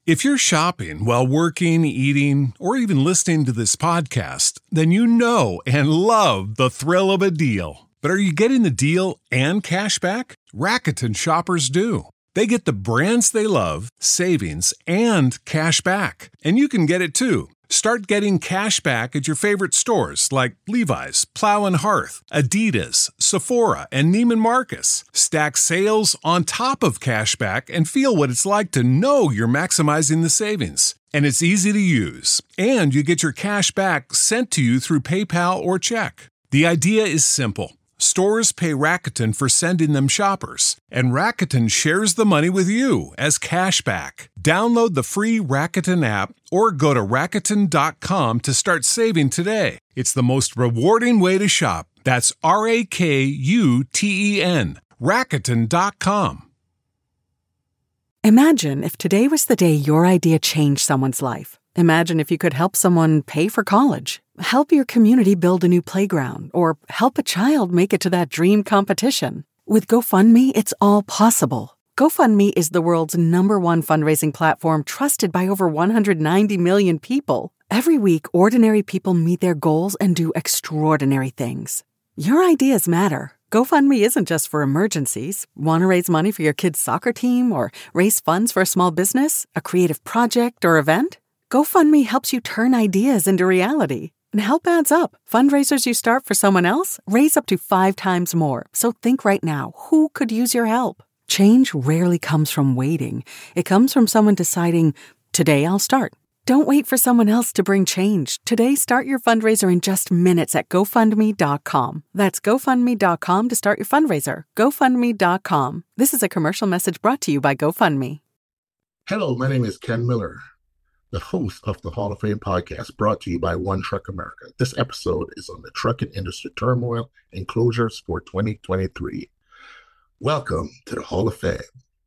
If you're shopping while working, eating, or even listening to this podcast, then you know and love the thrill of a deal. But are you getting the deal and cash back? Rakuten shoppers do. They get the brands they love, savings, and cash back. And you can get it too. Start getting cash back at your favorite stores like Levi's, Plow and Hearth, Adidas, Sephora, and Neiman Marcus. Stack sales on top of cash back and feel what it's like to know you're maximizing the savings. And it's easy to use. And you get your cash back sent to you through PayPal or check. The idea is simple. Stores pay Rakuten for sending them shoppers, and Rakuten shares the money with you as cash back. Download the free Rakuten app or go to Rakuten.com to start saving today. It's the most rewarding way to shop. That's Rakuten. Rakuten.com. Imagine if today was the day your idea changed someone's life. Imagine if you could help someone pay for college, help your community build a new playground, or help a child make it to that dream competition. With GoFundMe, it's all possible. GoFundMe is the world's #1 fundraising platform trusted by over 190 million people. Every week, ordinary people meet their goals and do extraordinary things. Your ideas matter. GoFundMe isn't just for emergencies. Want to raise money for your kid's soccer team or raise funds for a small business, a creative project, or event? GoFundMe helps you turn ideas into reality. And help adds up. Fundraisers you start for someone else raise up to 5 times more. So think right now, who could use your help? Change rarely comes from waiting. It comes from someone deciding, today I'll start. Don't wait for someone else to bring change. Today, start your fundraiser in just minutes at GoFundMe.com. That's GoFundMe.com to start your fundraiser. GoFundMe.com. This is a commercial message brought to you by GoFundMe. Hello, my name is Ken Miller, the host of the Hall of Fame podcast brought to you by One Truck America. This episode is on the trucking industry turmoil and closures for 2023. Welcome to the Hall of Fame.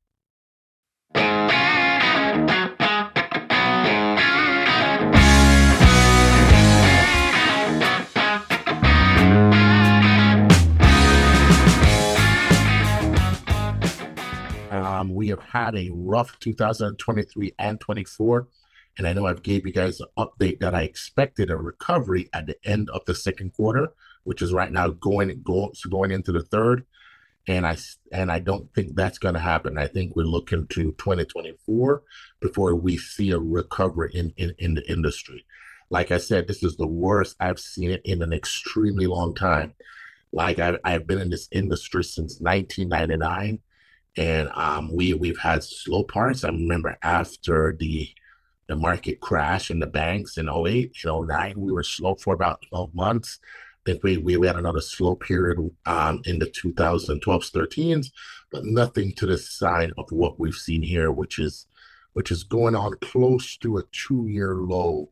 We have had a rough 2023 and 24. And I know I've gave you guys an update that I expected a recovery at the end of the second quarter, which is right now going into the third. And I don't think that's going to happen. I think we're looking to 2024 before we see a recovery in the industry. Like I said, this is the worst I've seen it in an extremely long time. Like I've been in this industry since 1999, and we've had slow parts. I remember after the market crash in the banks in 08 and 09, we were slow for about 12 months. I think we had another slow period in the 2012s, 13s, but nothing to the sign of what we've seen here, which is going on close to a 2-year low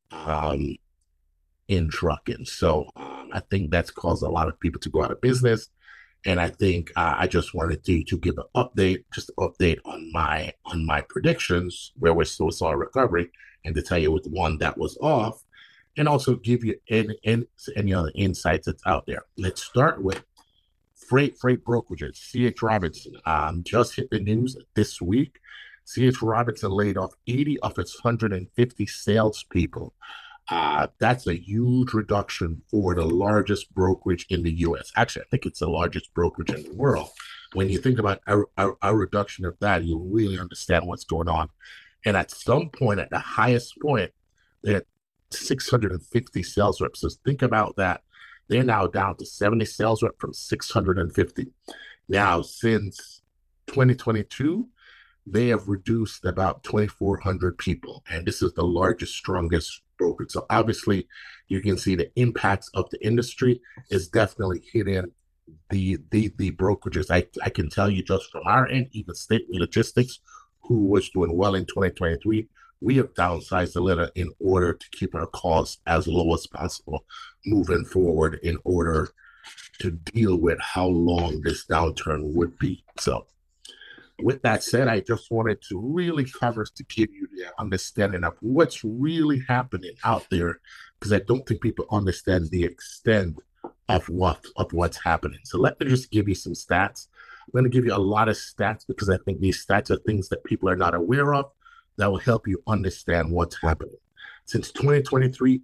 in trucking. So I think that's caused a lot of people to go out of business. And I think I just wanted to give an update, on my predictions where we still saw a recovery, and to tell you with one that was off, and also give you any other insights that's out there. Let's start with freight brokerages. C.H. Robinson just hit the news this week. C.H. Robinson laid off 80 of its 150 salespeople. That's a huge reduction for the largest brokerage in the U.S. Actually, I think it's the largest brokerage in the world. When you think about a reduction of that, you really understand what's going on. And at some point, at the highest point, they had 650 sales reps. So think about that. They're now down to 70 sales reps from 650. Now, since 2022, they have reduced about 2,400 people. And this is the largest, strongest brokerage. So obviously, you can see the impacts of the industry is definitely hitting the brokerages. I can tell you just from our end, even State Logistics, who was doing well in 2023, we have downsized a little in order to keep our costs as low as possible moving forward in order to deal with how long this downturn would be. So with that said, I just wanted to really cover to give you the understanding of what's really happening out there, because I don't think people understand the extent of what's happening. So let me just give you some stats. I'm going to give you a lot of stats because I think these stats are things that people are not aware of that will help you understand what's happening. Since 2023,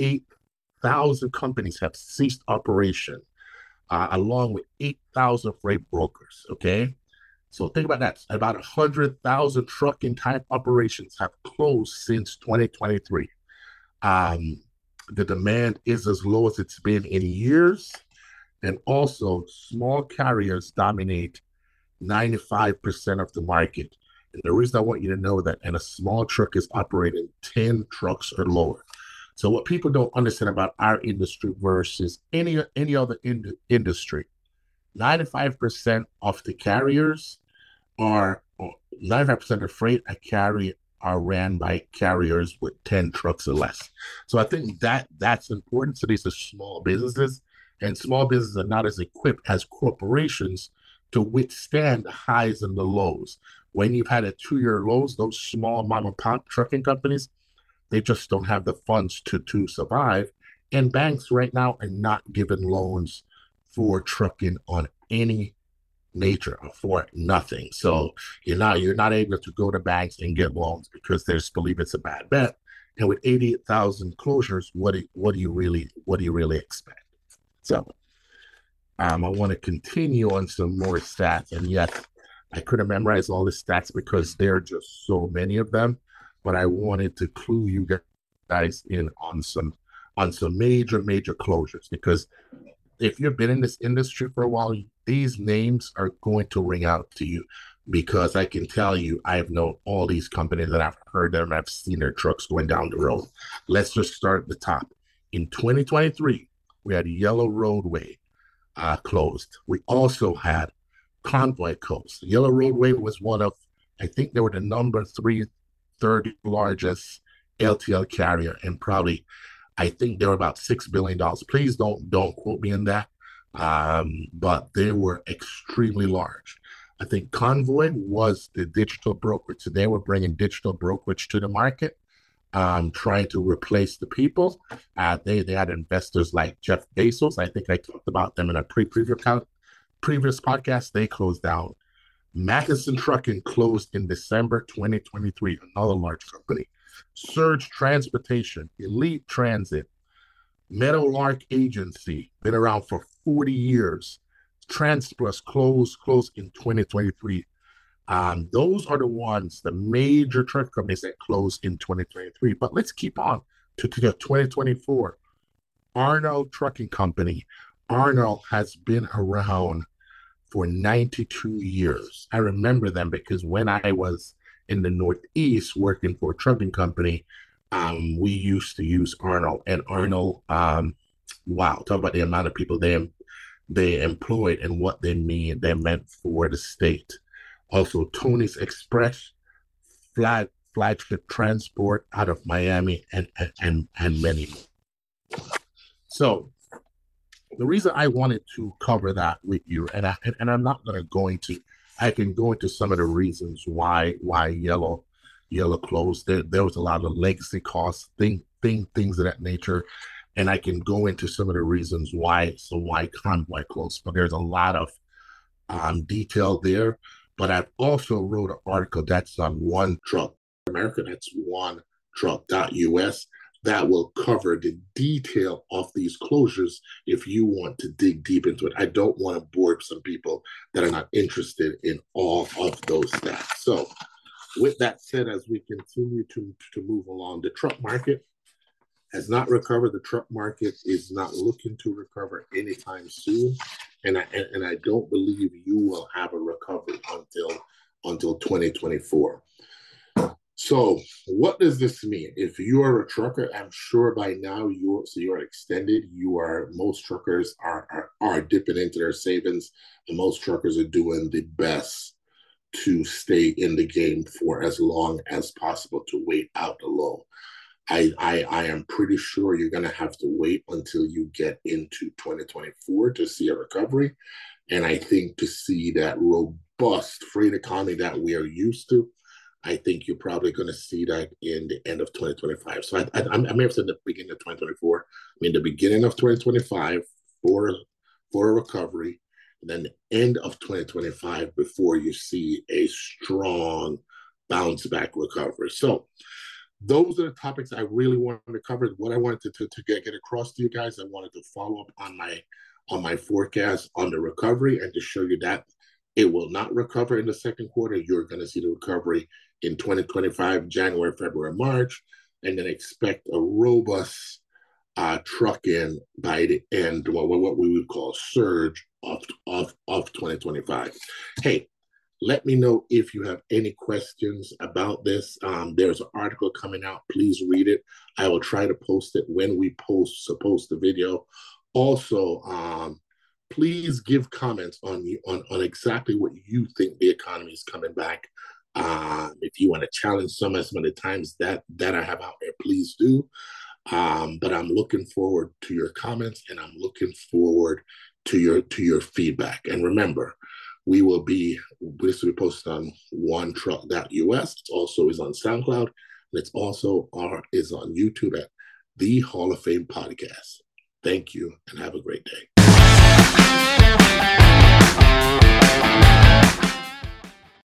88,000 companies have ceased operation, along with 8,000 freight brokers, okay? So think about that. About 100,000 trucking type operations have closed since 2023. The demand is as low as it's been in years. And also, small carriers dominate 95% of the market. And the reason I want you to know that, and a small truck is operating 10 trucks or lower. So what people don't understand about our industry versus any other industry, 95% of the carriers are, 95% of freight are ran by carriers with 10 trucks or less. So I think that's important. So these are small businesses, and small businesses are not as equipped as corporations to withstand the highs and the lows. When you've had a 2-year lows, those small mom and pop trucking companies, they just don't have the funds to survive. And banks right now are not giving loans for trucking on any nature, for nothing. So you're not able to go to banks and get loans because they just believe it's a bad bet. And with 88,000 closures, what do you really expect? So I want to continue on some more stats. And yes, I couldn't memorize all the stats because there are just so many of them. But I wanted to clue you guys in on some major closures, because if you've been in this industry for a while, these names are going to ring out to you, because I can tell you, I've known all these companies that I've heard them, I've seen their trucks going down the road. Let's just start at the top. In 2023, we had Yellow Roadway closed. We also had Convoy closed. Yellow Roadway was one of, I think they were the number 3rd largest LTL carrier, and probably, I think they were about $6 billion. Please don't quote me on that. But they were extremely large. I think Convoy was the digital brokerage. So they were bringing digital brokerage to the market, trying to replace the people. They had investors like Jeff Bezos. I think I talked about them in a previous podcast. They closed down. Matheson Trucking closed in December 2023, another large company. Surge Transportation, Elite Transit, Meadowlark Agency, been around for 40 years. TransPlus closed in 2023. Those are the major truck companies that closed in 2023. But let's keep on to 2024. Arnold Trucking Company. Arnold has been around for 92 years. I remember them because when I was in the Northeast working for a trucking company, we used to use Arnold. And Arnold, wow, talk about the amount of people they employed and what they meant for the state. Also, Tony's Express, Flagship Transport out of Miami, and many more. So the reason I wanted to cover that with you, and I'm not going to go into, I can go into some of the reasons why Yellow closed. There was a lot of legacy costs, things of that nature, and I can go into some of the reasons why Convoy closed. But there's a lot of detail there. But I've also wrote an article that's on One Truck America. That's onetruck.us. That will cover the detail of these closures if you want to dig deep into it. I don't want to bore some people that are not interested in all of those stats. So with that said, as we continue to move along, the truck market has not recovered. The truck market is not looking to recover anytime soon. And I don't believe you will have a recovery until 2024. So what does this mean? If you are a trucker, I'm sure by now you're extended. Most truckers are dipping into their savings, and most truckers are doing the best to stay in the game for as long as possible to wait out the low. I am pretty sure you're going to have to wait until you get into 2024 to see a recovery. And I think to see that robust freight economy that we are used to, I think you're probably going to see that in the end of 2025. So I may have said the beginning of 2024. I mean, the beginning of 2025 for a recovery, and then the end of 2025 before you see a strong bounce back recovery. So those are the topics I really wanted to cover. What I wanted to get across to you guys, I wanted to follow up on my forecast on the recovery and to show you that it will not recover in the second quarter. You're going to see the recovery in 2025, January, February, March, and then expect a robust truck-in by the end, what we would call surge of 2025. Hey, let me know if you have any questions about this. There's an article coming out. Please read it. I will try to post it when we post the video. Also, please give comments on exactly what you think the economy is coming back. If you want to challenge some of the times that I have out there, please do. But I'm looking forward to your comments, and I'm looking forward to your feedback. And remember, this will be posted on onetruck.us. It also is on SoundCloud, and it's also is on YouTube at the Hall of Fame Podcast. Thank you, and have a great day.